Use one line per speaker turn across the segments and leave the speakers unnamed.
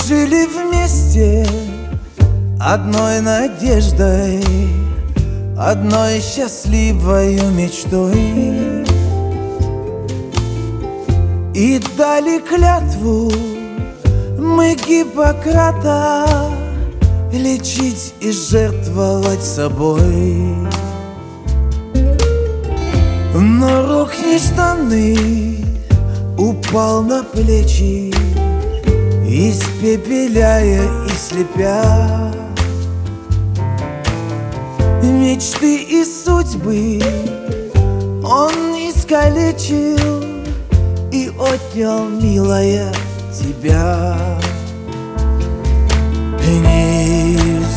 жили вместе одной надеждой, одной счастливой мечтой, и дали клятву мы Гиппократа лечить и жертвовать собой. Но рухни штаны упал на плечи, испепеляя и слепя. Мечты и судьбы он искалечил и отнял, милая, тебя. Не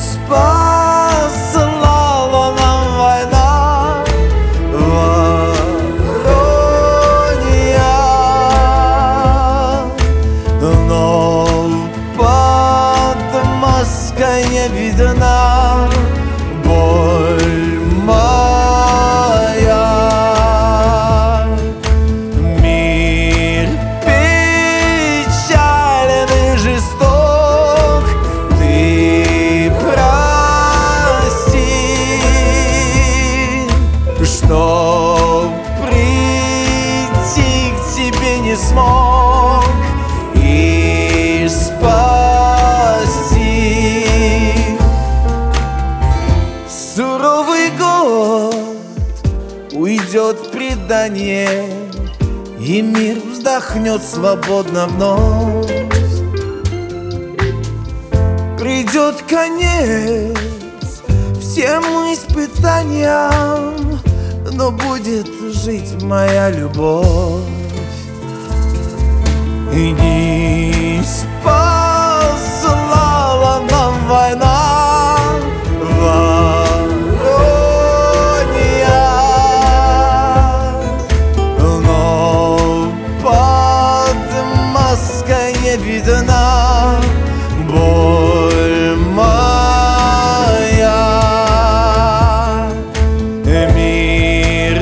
спасла нам война, воронья, но под маской не видна боль моя. Мир печален и жесток, ты прости, что прийти к тебе не смог и спасти. Суровый год уйдет в предание, и мир вздохнет свободно вновь. Придет конец всем испытаниям, но будет жить моя любовь. И не спасла нам война, воронья, но под маской не видна боль моя. Мир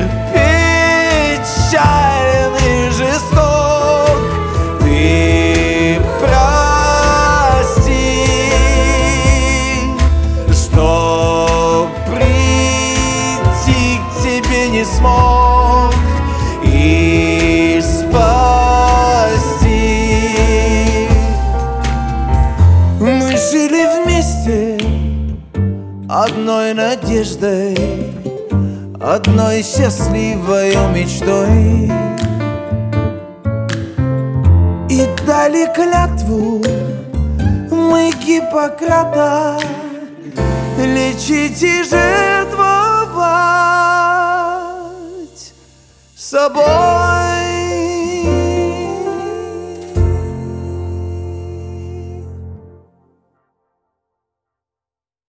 печален и жесток, ты прости, что прийти к тебе не смог и спасти. Мы жили вместе одной надеждой, одной счастливой мечтой, и дали клятву мы Гиппократа лечить и жертвовать собой.